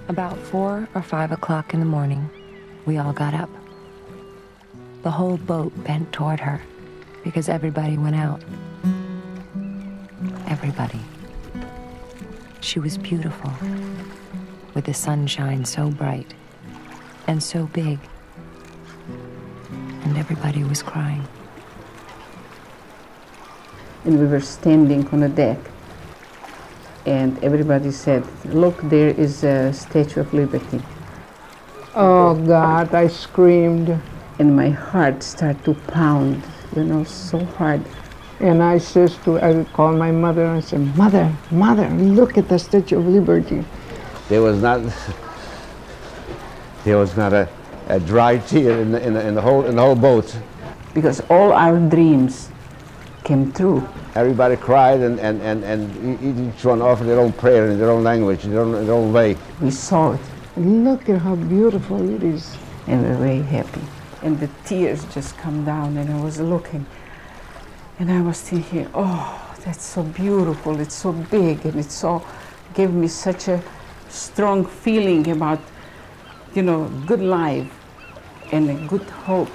About 4 or 5 o'clock in the morning, we all got up. The whole boat bent toward her because everybody went out. Everybody. She was beautiful, with the sunshine so bright and so big, and everybody was crying. And we were standing on the deck, and everybody said, "Look, there is a Statue of Liberty." Oh God, I screamed. And my heart started to pound, so hard. And I called my mother and said, Mother, look at the Statue of Liberty. There was not a dry tear in the whole boat. Because all our dreams came true. Everybody cried and each one offered their own prayer in their own language, in their own way. We saw it. Look at how beautiful it is. And we're very happy. And the tears just come down, and I was looking. And I was thinking, oh, that's so beautiful, it's so big, and gave me such a strong feeling about, good life and a good hope.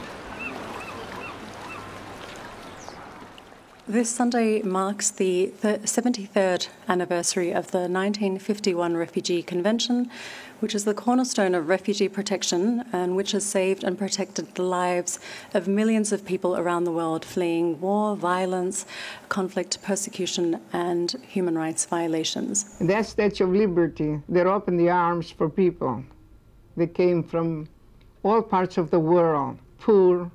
This Sunday marks the 73rd anniversary of the 1951 Refugee Convention, which is the cornerstone of refugee protection and which has saved and protected the lives of millions of people around the world fleeing war, violence, conflict, persecution, and human rights violations. That Statue of Liberty, they're open the arms for people. They came from all parts of the world, poor,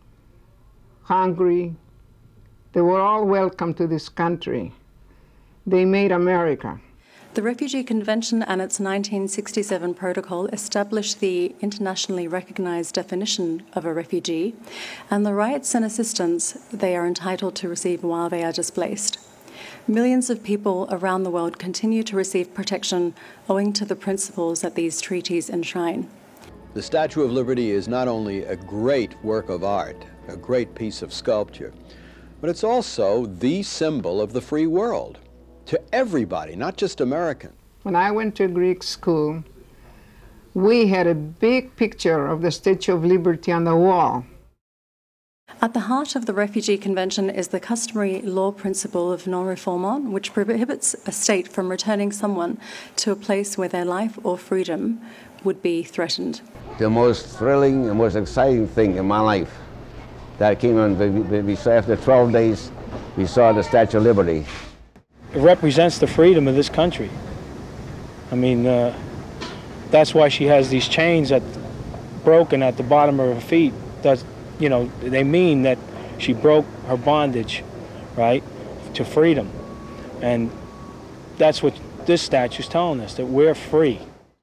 hungry. They were all welcome to this country. They made America. The Refugee Convention and its 1967 protocol established the internationally recognized definition of a refugee and the rights and assistance they are entitled to receive while they are displaced. Millions of people around the world continue to receive protection owing to the principles that these treaties enshrine. The Statue of Liberty is not only a great work of art, a great piece of sculpture, but it's also the symbol of the free world. To everybody, not just Americans. When I went to Greek school, we had a big picture of the Statue of Liberty on the wall. At the heart of the Refugee Convention is the customary law principle of non-refoulement, which prohibits a state from returning someone to a place where their life or freedom would be threatened. The most thrilling and most exciting thing in my life that came on, we saw after 12 days, we saw the Statue of Liberty. It represents the freedom of this country. I mean, that's why she has these chains broken at the bottom of her feet. They mean that she broke her bondage, right, to freedom. And that's what this statue's telling us, that we're free.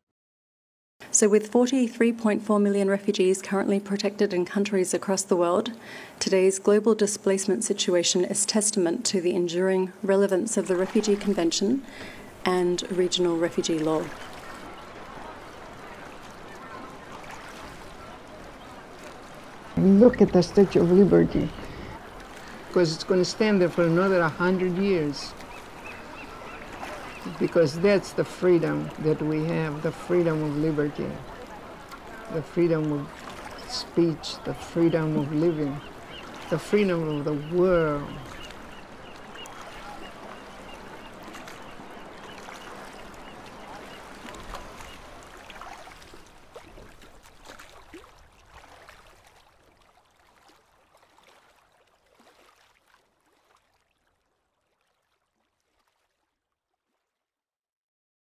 So with 43.4 million refugees currently protected in countries across the world, today's global displacement situation is testament to the enduring relevance of the Refugee Convention and regional refugee law. Look at the Statue of Liberty, because it's going to stand there for another 100 years. Because that's the freedom that we have, the freedom of liberty, the freedom of speech, the freedom of living, the freedom of the world.